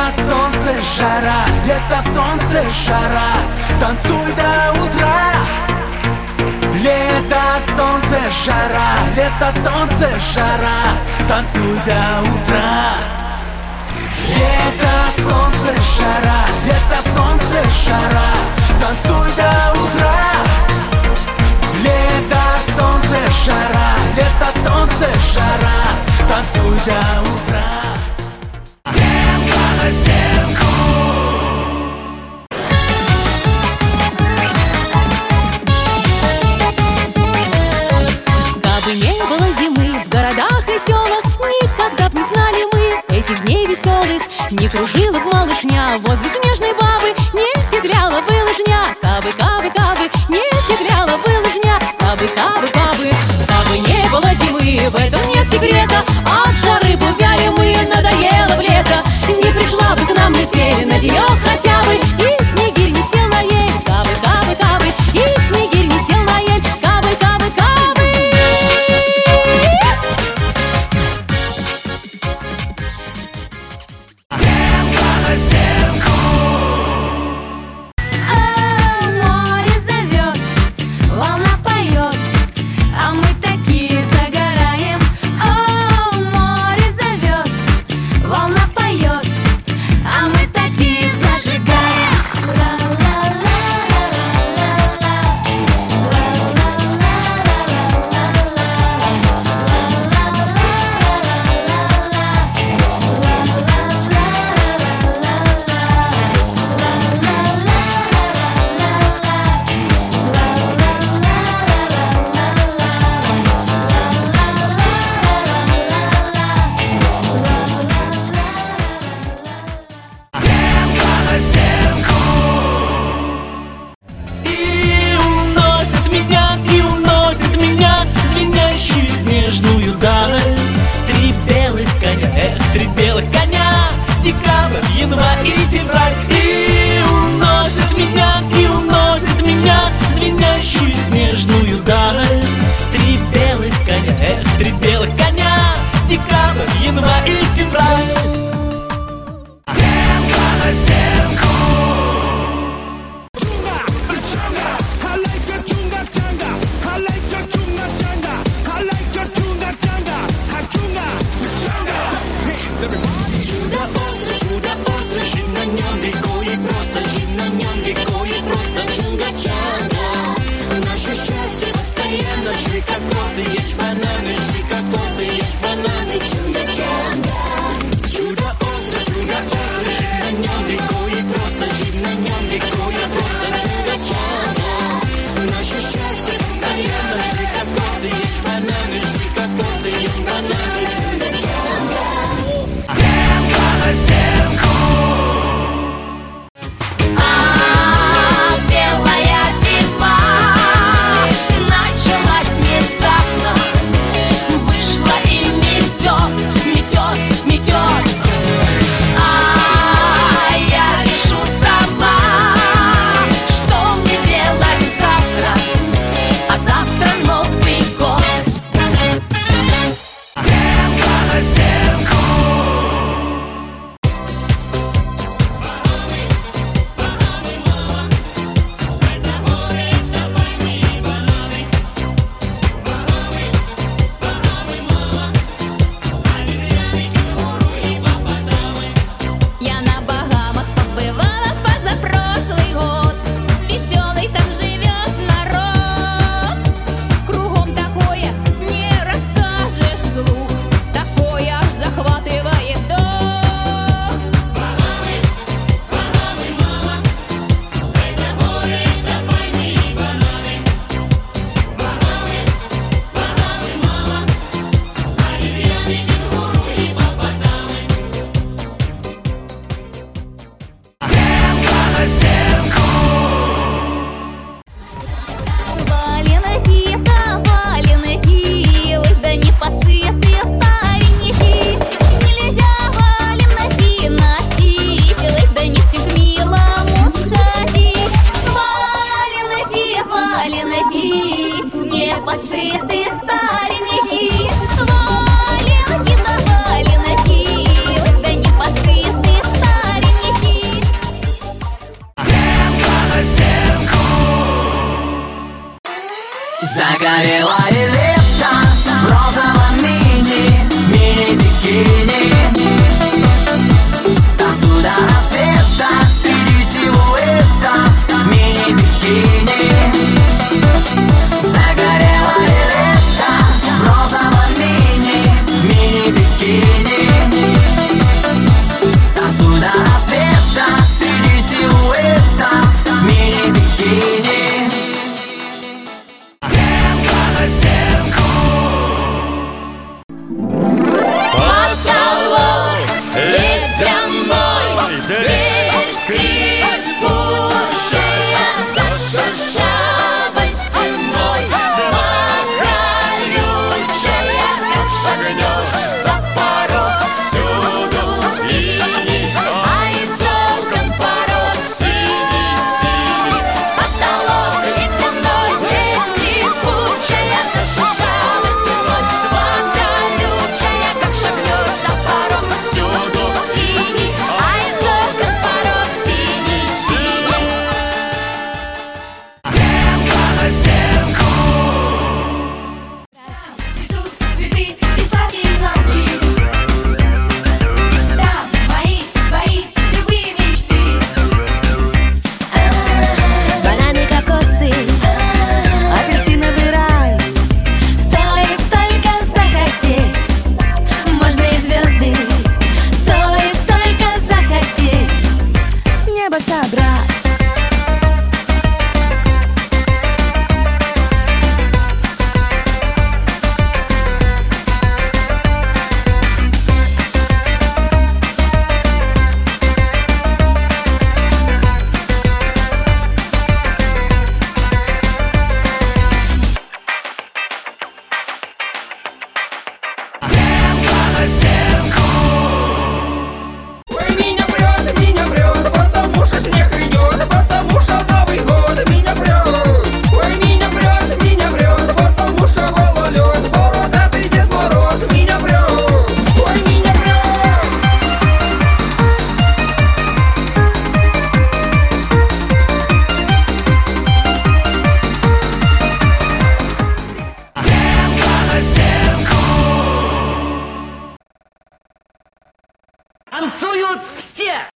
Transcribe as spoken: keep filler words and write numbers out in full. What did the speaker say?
солнце, жара, лето, солнце, жара, танцуй до утра. Лето, солнце, жара, лето, солнце, жара, танцуй до утра. Лето, солнце, жара, лето, солнце, жара, танцуй до утра. Лето, солнце, жара, лето, солнце, жара, танцуй до утра. Стенка на стенку. Кабы не было зимы в городах и селах, никогда б не знали мы этих дней веселых. Не кружила б малышня возле снежной бабы, не петляла бы лыжня. Кабы, кабы, кабы, не петляла бы лыжня. Кабы, кабы, кабы, кабы не было зимы, в этом нет секрета. От жары бы вяли мы, надоело в лето. Не пришла бы к нам метель на денек хотя бы, и снегирь не сел на ель. Кабы, кабы, кабы, и снегирь не сел на ель. Кабы, кабы, кабы. Стенка на стенку. А море зовет, волна поет, а мы такие загораем. О, море зовет, волна поет, а мы такие зажигаем. Стенка на стенку. И уносит меня, и уносит меня звенящую снежную даль. Три белых коня, эх, три белых коня, декабрь, январь и февраль. И уносит меня, и уносит меня звенящую снежную даль. Три белых коня, эх, три белых коня, декабрь, январь и февраль. Стенка на стенку. Чудо остро, чудо остро, жить на нем легко и просто, жить на нем легко и просто. Чунга-чанга, наше счастье постоянно. Жри кокосы, ешь бананы, жри кокосы, ешь бананы. Чунга-чанга, чудо остро, чудо остро, жить на нем легко и просто, жить на нем легко и просто. Чунга-чанга, наше счастье постоянно. Жри кокосы, ешь бананы, жри кокосы, ешь бананы. Чунга-чанга. Стенка на стенку. Танцуют все!